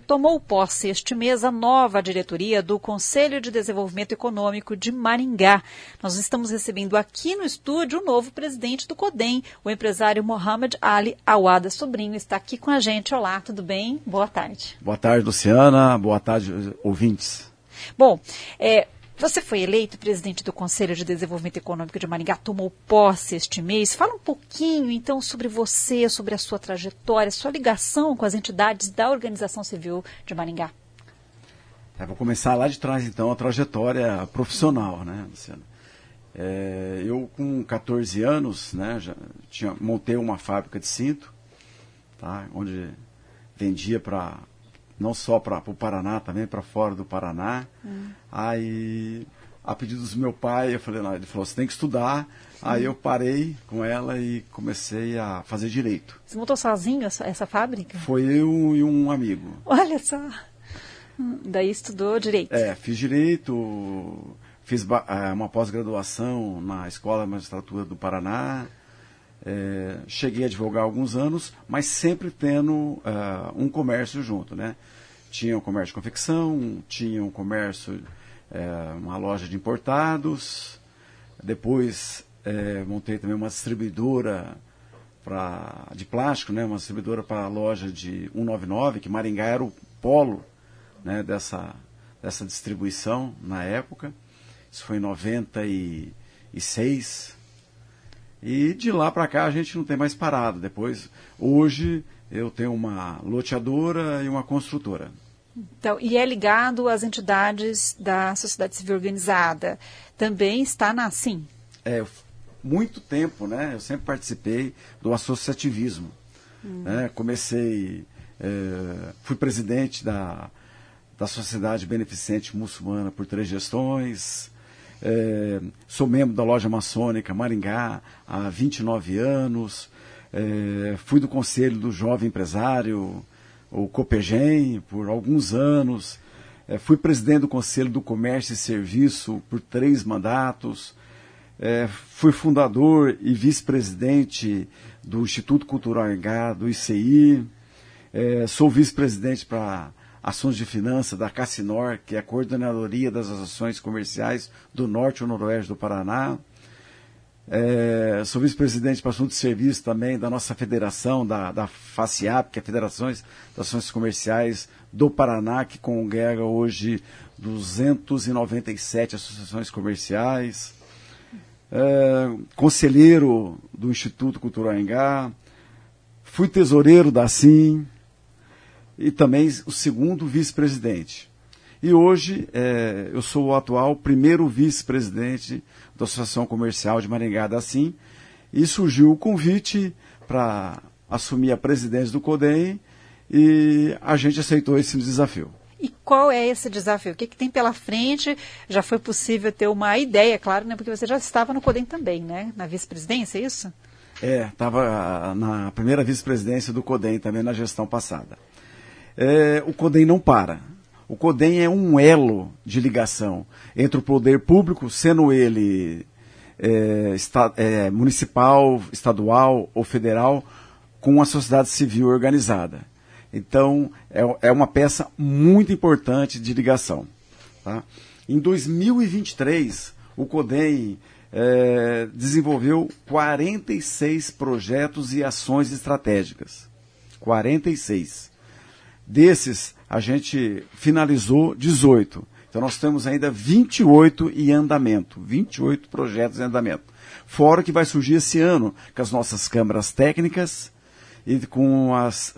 tomou posse este mês a nova diretoria do Conselho de Desenvolvimento Econômico de Maringá. Nós estamos recebendo aqui no estúdio o novo presidente do CODEM, o empresário Mohamed Ali Awada Sobrinho, está aqui com a gente. Olá, tudo bem? Boa tarde. Boa tarde, Luciana. Boa tarde, ouvintes. Bom, você foi eleito presidente do Conselho de Desenvolvimento Econômico de Maringá, tomou posse este mês. Fala um pouquinho, então, sobre você, sobre a sua trajetória, sua ligação com as entidades da Organização Civil de Maringá. Vou começar lá de trás, então, a trajetória profissional, né, Luciana? Eu, com 14 anos, né, montei uma fábrica de cinto, tá, onde vendia não só para o Paraná, também para fora do Paraná. Aí, a pedido do meu pai, ele falou, você tem que estudar. Aí eu parei com ela e comecei a fazer direito. Você montou sozinho essa fábrica? Foi eu e um amigo. Olha só. Daí estudou direito. Fiz direito, fiz uma pós-graduação na Escola de Magistratura do Paraná. Cheguei a advogar há alguns anos, mas sempre tendo um comércio junto, né? Tinha um comércio de confecção, tinha um comércio, uma loja de importados. Depois montei também uma distribuidora de plástico, né? Uma distribuidora para a loja de 199, que Maringá era o polo, né? dessa distribuição na época. Isso foi em 96. E de lá para cá a gente não tem mais parado. Hoje eu tenho uma loteadora e uma construtora. Então, e é ligado às entidades da sociedade civil organizada. Também está na ASSIM? Muito tempo, né? Eu sempre participei do associativismo. Né? Fui presidente da Sociedade Beneficente Muçulmana por 3 gestões. Sou membro da Loja Maçônica Maringá há 29 anos, fui do Conselho do Jovem Empresário, o COPEGEM, por alguns anos, fui presidente do Conselho do Comércio e Serviço por 3 mandatos, fui fundador e vice-presidente do Instituto Cultural Maringá, do ICI, sou vice-presidente para Ações de Finanças da Cassinor, que é a Coordenadoria das Ações Comerciais do Norte e Noroeste do Paraná. Sou vice-presidente para Assuntos de Serviço também da nossa federação, da FACIAP, que é a Federação das Ações Comerciais do Paraná, que congrega hoje 297 associações comerciais. Conselheiro do Instituto Cultural Maringá. Fui tesoureiro da ASSIM. E também o segundo vice-presidente. E hoje eu sou o atual primeiro vice-presidente da Associação Comercial de Maringá da ASSIM, e surgiu o convite para assumir a presidência do CODEM e a gente aceitou esse desafio. E qual é esse desafio? O que tem pela frente? Já foi possível ter uma ideia, claro, né? Porque você já estava no CODEM também, né? Na vice-presidência, é isso? Estava na primeira vice-presidência do CODEM também na gestão passada. O CODEM não para. O CODEM é um elo de ligação entre o poder público, sendo ele municipal, estadual ou federal, com a sociedade civil organizada. Então, é uma peça muito importante de ligação. Tá? Em 2023, o CODEM desenvolveu 46 projetos e ações estratégicas. 46. Desses, a gente finalizou 18. Então, nós temos ainda 28 em andamento, 28 projetos em andamento. Fora que vai surgir esse ano com as nossas câmaras técnicas e com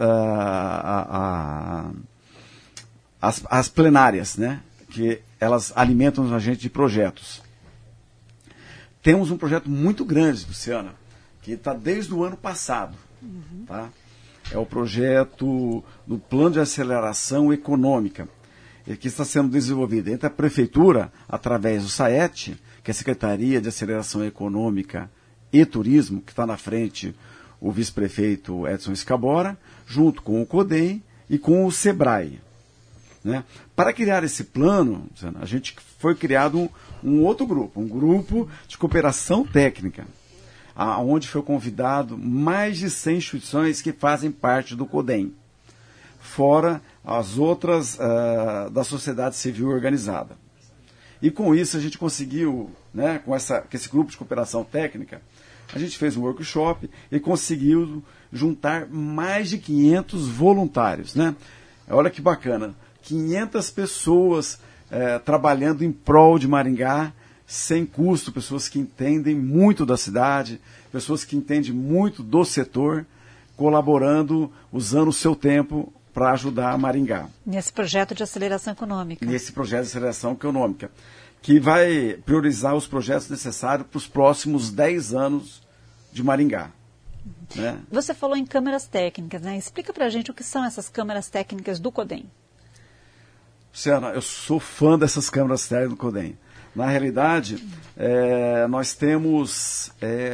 as plenárias, né? Que elas alimentam a gente de projetos. Temos um projeto muito grande, Luciana, que está desde o ano passado. Tá? É o projeto do Plano de Aceleração Econômica, que está sendo desenvolvido entre a Prefeitura, através do SAET, que é a Secretaria de Aceleração Econômica e Turismo, que está na frente o vice-prefeito Edson Escabora, junto com o CODEM e com o SEBRAE. Né? Para criar esse plano, a gente foi criado um outro grupo, um grupo de cooperação técnica, onde foi convidado mais de 100 instituições que fazem parte do CODEM, fora as outras da sociedade civil organizada. E com isso a gente conseguiu, né, com esse grupo de cooperação técnica, a gente fez um workshop e conseguiu juntar mais de 500 voluntários, né? Olha que bacana, 500 pessoas trabalhando em prol de Maringá, sem custo, pessoas que entendem muito da cidade, pessoas que entendem muito do setor, colaborando, usando o seu tempo para ajudar a Maringá. Nesse projeto de aceleração econômica. Nesse projeto de aceleração econômica, que vai priorizar os projetos necessários para os próximos 10 anos de Maringá. Né? Você falou em câmeras técnicas, né? Explica para a gente o que são essas câmeras técnicas do CODEM. Luciana, eu sou fã dessas câmeras técnicas do CODEM. Na realidade, nós temos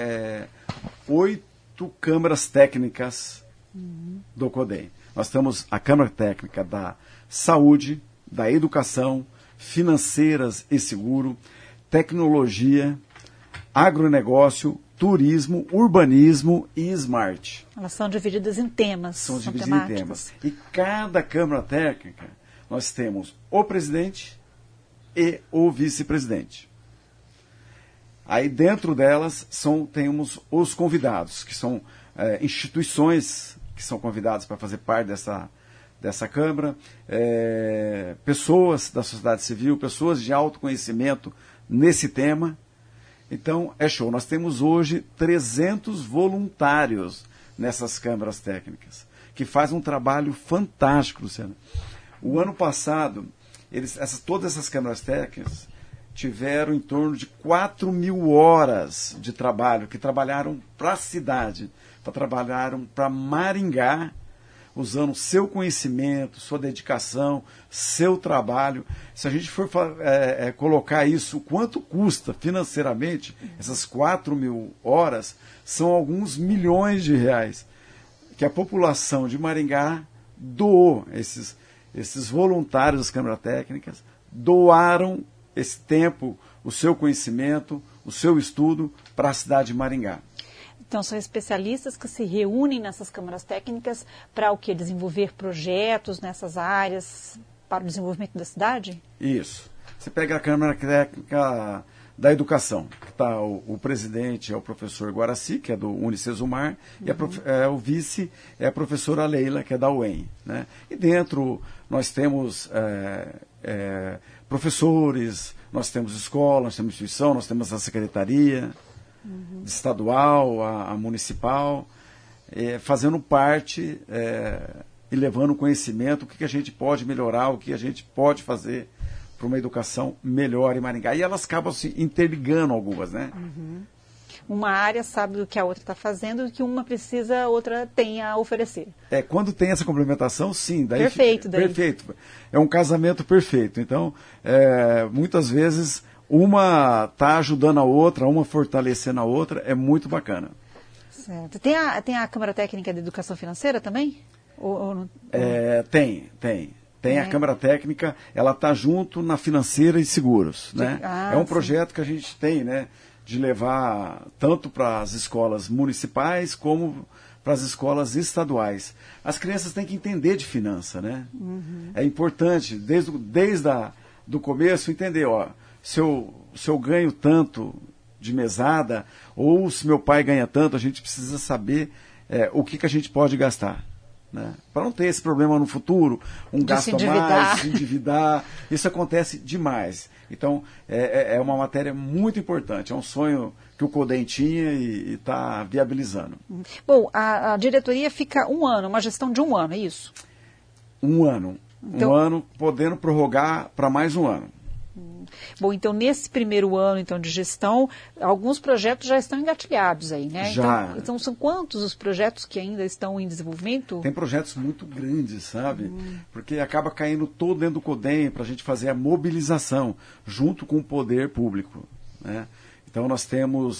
8 câmeras técnicas do CODEM. Nós temos a Câmara Técnica da Saúde, da Educação, Financeiras e Seguro, Tecnologia, Agronegócio, Turismo, Urbanismo e Smart. Elas são divididas em temas. São divididas em temas. E cada Câmara Técnica, nós temos o presidente e o vice-presidente. Aí dentro delas temos os convidados, que são instituições que são convidadas para fazer parte dessa Câmara, pessoas da sociedade civil, pessoas de autoconhecimento nesse tema. Então, é show. Nós temos hoje 300 voluntários nessas câmaras técnicas, que fazem um trabalho fantástico, Luciano. O ano passado, todas essas câmaras técnicas tiveram em torno de 4.000 horas de trabalho, que trabalharam para a cidade, trabalharam para Maringá, usando seu conhecimento, sua dedicação, seu trabalho. Se a gente for colocar isso, quanto custa financeiramente, essas 4.000 horas, são alguns milhões de reais que a população de Maringá doou. Esses voluntários das câmaras técnicas doaram esse tempo, o seu conhecimento, o seu estudo para a cidade de Maringá. Então, são especialistas que se reúnem nessas câmaras técnicas para o quê? Desenvolver projetos nessas áreas para o desenvolvimento da cidade? Isso. Você pega a Câmara Técnica da Educação, que está o presidente é o professor Guaraci, que é do Unicesumar, e o vice é a professora Leila, que é da UEM. Né? E dentro nós temos professores, nós temos escola, nós temos instituição, nós temos a secretaria estadual, a municipal, fazendo parte e levando conhecimento, o que a gente pode melhorar, o que a gente pode fazer para uma educação melhor em Maringá. E elas acabam se interligando algumas, né? Uma área sabe do que a outra está fazendo e que uma precisa, a outra tem a oferecer. Quando tem essa complementação, sim. Daí perfeito. Perfeito. É um casamento perfeito. Então, muitas vezes, uma está ajudando a outra, uma fortalecendo a outra, é muito bacana. Certo. Tem a Câmara Técnica de Educação Financeira também? Tem a Câmara Técnica, ela está junto na Financeira e Seguros. Né? É um projeto que a gente tem, né, de levar tanto para as escolas municipais como para as escolas estaduais. As crianças têm que entender de finança, né? É importante, desde do começo, entender, se eu ganho tanto de mesada, ou se meu pai ganha tanto, a gente precisa saber o que a gente pode gastar. Né? Para não ter esse problema no futuro, gasto a mais, se endividar, isso acontece demais. Então, é uma matéria muito importante, é um sonho que o CODEM tinha e está viabilizando. Bom, a diretoria fica um ano, uma gestão de um ano, é isso? Um ano. Então, um ano, podendo prorrogar para mais um ano. Bom, então nesse primeiro ano de gestão, alguns projetos já estão engatilhados aí, né? Já. Então são quantos os projetos que ainda estão em desenvolvimento? Tem projetos muito grandes, sabe? Porque acaba caindo todo dentro do CODEM para a gente fazer a mobilização junto com o poder público. Né? Então nós temos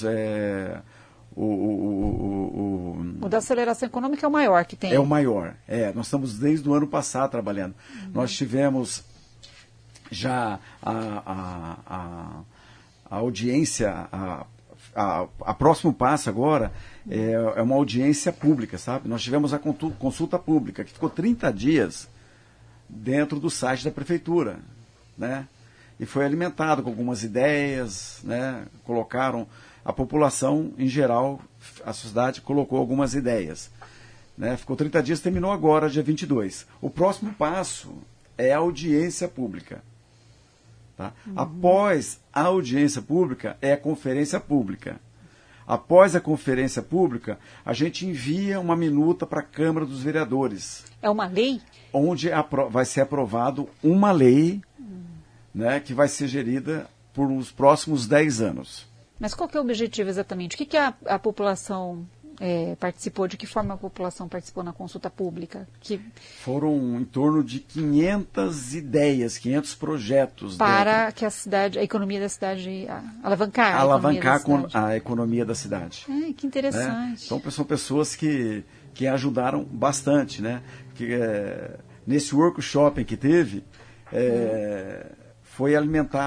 o da aceleração econômica é o maior que tem. É o maior. Nós estamos desde o ano passado trabalhando. Nós tivemos já a audiência, a próximo passo agora é uma audiência pública, sabe? Nós tivemos a consulta pública, que ficou 30 dias dentro do site da prefeitura, né? E foi alimentado com algumas ideias, né? Colocaram a população em geral, a sociedade colocou algumas ideias, né? Ficou 30 dias, terminou agora, dia 22. O próximo passo é a audiência pública. Tá? Após a audiência pública, é a conferência pública. Após a conferência pública, a gente envia uma minuta para a Câmara dos Vereadores. É uma lei? Onde vai ser aprovado uma lei, né, que vai ser gerida por os próximos 10 anos. Mas qual que é o objetivo exatamente? O que a população participou? De que forma a população participou na consulta pública? Foram em torno de 500 ideias, 500 projetos. Para que a economia da cidade alavancar a economia da cidade. Que interessante. Né? Então são pessoas que ajudaram bastante, né? Nesse workshop que teve, foi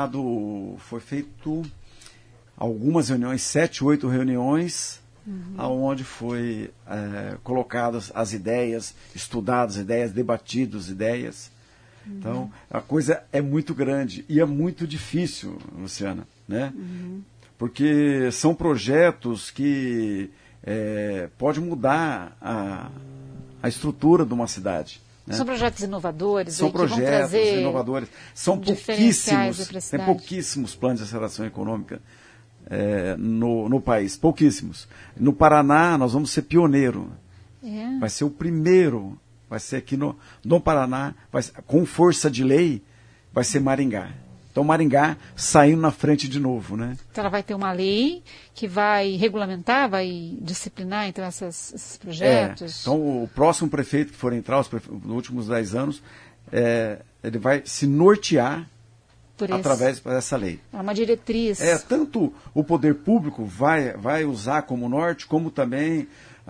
feito algumas reuniões, 7, 8 reuniões, onde foi colocadas as ideias, estudadas as ideias, debatidas as ideias. Então, a coisa é muito grande e é muito difícil, Luciana, né? Porque são projetos que podem mudar a estrutura de uma cidade. Né? São projetos inovadores? São projetos inovadores. São pouquíssimos, tem pouquíssimos planos de aceleração econômica no país, pouquíssimos. No Paraná, nós vamos ser pioneiro. Vai ser o primeiro, vai ser aqui no Paraná, com força de lei, vai ser Maringá. Então, Maringá saindo na frente de novo, né? Então, ela vai ter uma lei que vai regulamentar, vai disciplinar, então, esses projetos? Então, o próximo prefeito que for entrar, nos últimos 10 anos, ele vai se nortear através dessa lei. É uma diretriz. Tanto o poder público vai usar como norte, como também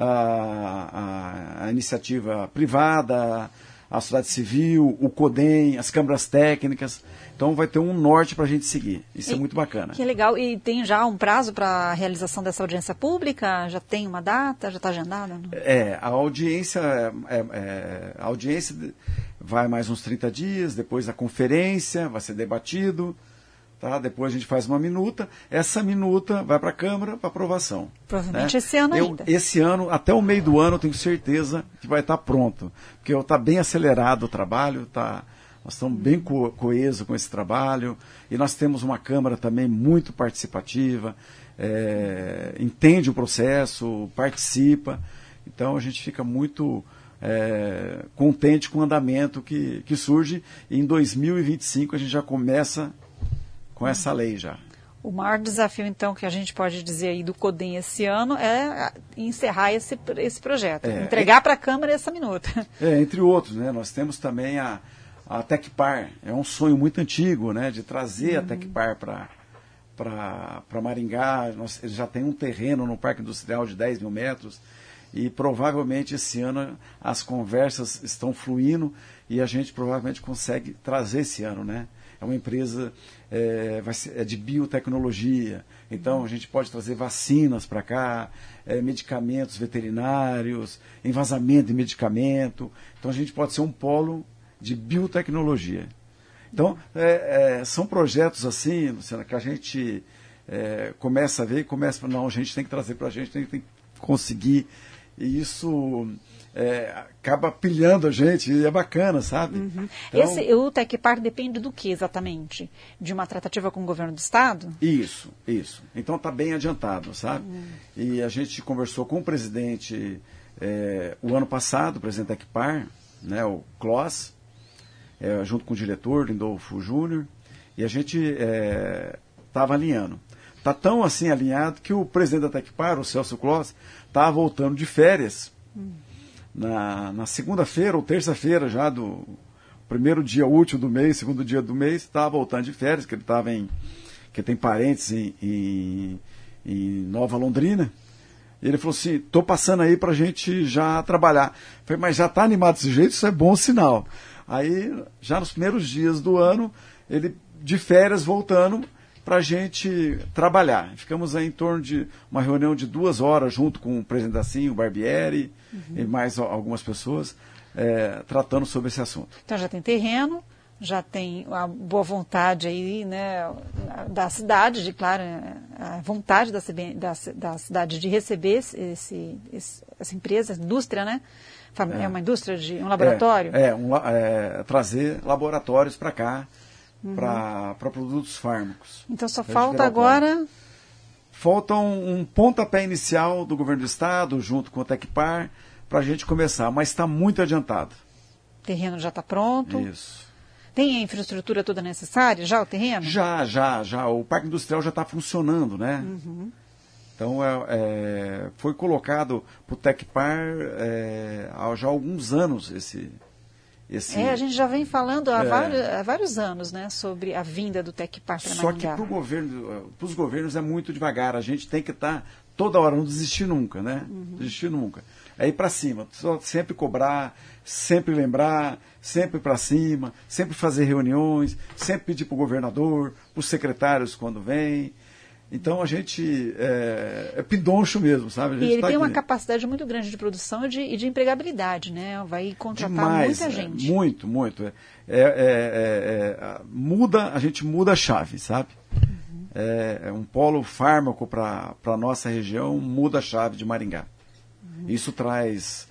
a iniciativa privada, a sociedade civil, o CODEM, as câmaras técnicas. Então vai ter um norte para a gente seguir. Isso é muito bacana. Que legal. E tem já um prazo para a realização dessa audiência pública? Já tem uma data? Já está agendada? A audiência vai mais uns 30 dias, depois a conferência vai ser debatido, tá? Depois a gente faz uma minuta, essa minuta vai para a Câmara para aprovação. Provavelmente esse ano ainda. Esse ano, até o meio do ano, eu tenho certeza que vai estar pronto, porque está bem acelerado o trabalho, nós estamos bem coesos com esse trabalho, e nós temos uma Câmara também muito participativa, entende o processo, participa, então a gente fica muito contente com o andamento que surge, e em 2025 a gente já começa com essa lei já. O maior desafio, então, que a gente pode dizer aí do CODEM esse ano é encerrar esse projeto, entregar para a Câmara essa minuta. Entre outros, né? Nós temos também a Tecpar, é um sonho muito antigo, né? De trazer a Tecpar para Maringá. Eles já tem um terreno no Parque Industrial de 10 mil metros, e provavelmente esse ano as conversas estão fluindo e a gente provavelmente consegue trazer esse ano, né? É uma empresa de biotecnologia, então a gente pode trazer vacinas para cá, medicamentos veterinários, envasamento de medicamento, então a gente pode ser um polo de biotecnologia. Então, são projetos assim, Luciana, que a gente começa a ver e começa a falar, não, a gente tem que trazer para a gente, tem que conseguir, e isso acaba pilhando a gente, e é bacana, sabe? Então, o Tecpar depende do que exatamente? De uma tratativa com o governo do Estado? Isso. Então está bem adiantado, sabe? E a gente conversou com o presidente o ano passado, o presidente Tecpar, né, o Kloss, junto com o diretor, Lindolfo Júnior, e a gente estava alinhando. Está tão assim alinhado que o presidente da Tecpar, o Celso Kloss, está voltando de férias na segunda-feira ou terça-feira já do primeiro dia útil do mês, segundo dia do mês, estava voltando de férias, que ele estava que tem parentes em Nova Londrina. E ele falou assim, estou passando aí para a gente já trabalhar. Eu falei, mas já está animado desse jeito, isso é bom sinal. Aí, já nos primeiros dias do ano, ele de férias voltando para a gente trabalhar. Ficamos aí em torno de uma reunião de 2 horas, junto com o presidente da CIM, o Barbieri, e mais algumas pessoas, tratando sobre esse assunto. Então já tem terreno, já tem a boa vontade aí, né, da cidade, a vontade da cidade de receber essa empresa, essa indústria, né? É uma indústria um laboratório? Trazer laboratórios para cá, para produtos fármacos. Então só falta agora... Falta um pontapé inicial do governo do estado, junto com o Tecpar, para a gente começar, mas está muito adiantado. O terreno já está pronto? Isso. Tem a infraestrutura toda necessária, já o terreno? Já. O parque industrial já está funcionando, né? Então, foi colocado para o Tecpar já há alguns anos a gente já vem falando há vários anos, né, sobre a vinda do Tecpar para Maringá. Só que para os governos é muito devagar, a gente tem que estar toda hora, não desistir nunca, né? Desistir nunca. É ir para cima, sempre cobrar, sempre lembrar, sempre para cima, sempre fazer reuniões, sempre pedir para o governador, para os secretários quando vem. Então a gente é pidoncho mesmo, sabe? E ele tem uma capacidade muito grande de produção e de empregabilidade, né? Vai contratar muita gente. Muito. A gente muda a chave, sabe? Um polo fármaco para a nossa região muda a chave de Maringá. Isso traz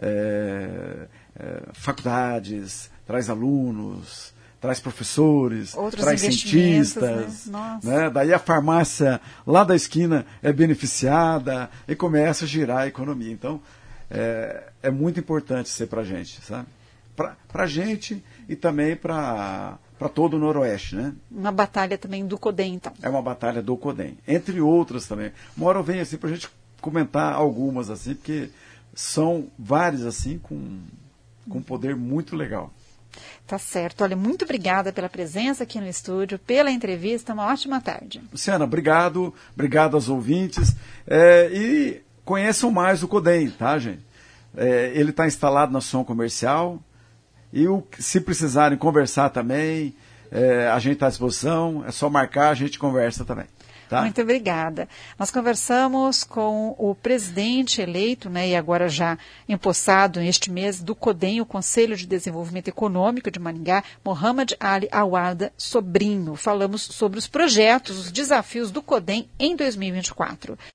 faculdades, traz alunos, traz professores, traz cientistas, né? Daí a farmácia lá da esquina é beneficiada e começa a girar a economia. Então, é muito importante ser para a gente, sabe? Para a gente e também para todo o Noroeste, né? Uma batalha também do CODEM, então. É uma batalha do CODEM, entre outras também. Uma hora eu venho assim para a gente comentar algumas, assim, porque são várias, assim, com poder muito legal. Tá certo. Olha, muito obrigada pela presença aqui no estúdio, pela entrevista. Uma ótima tarde. Luciana, obrigado aos ouvintes. E conheçam mais o CODEM, tá, gente? Ele está instalado na Som Comercial. E se precisarem conversar também, a gente está à disposição. É só marcar, a gente conversa também. Tá? Muito obrigada. Nós conversamos com o presidente eleito, né, e agora já empossado neste mês do CODEM, o Conselho de Desenvolvimento Econômico de Maringá, Mohamed Ali Awada Sobrinho. Falamos sobre os projetos, os desafios do CODEM em 2024.